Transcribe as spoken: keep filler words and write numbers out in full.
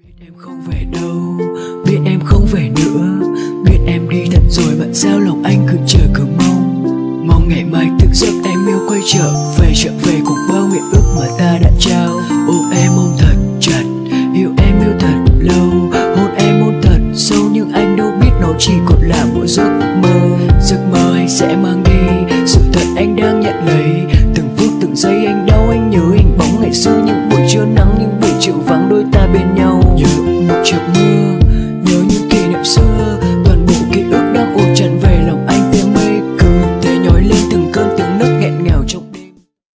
Biết em không về đâu, biết em không về nữa, biết em đi thật rồi mà sao lòng anh cứ chờ cứ mong. Mong ngày mai thức giấc em yêu quay trở về, trở về cùng bao nguyện ước mà ta đã trao. Ôm em ôm thật chặt, yêu em yêu thật lâu, hôn em hôn thật sâu, nhưng anh đâu biết nó chỉ còn là một giấc mơ. Giấc mơ anh sẽ mang đi, sự thật anh đang nhận lấy. Từng phút từng giây anh đau, anh nhớ hình bóng ngày xưa, những buổi trưa nắng, những buổi chiều vắng đôi ta bên nhau. Nhớ một chợp mưa, nhớ những kỷ niệm xưa,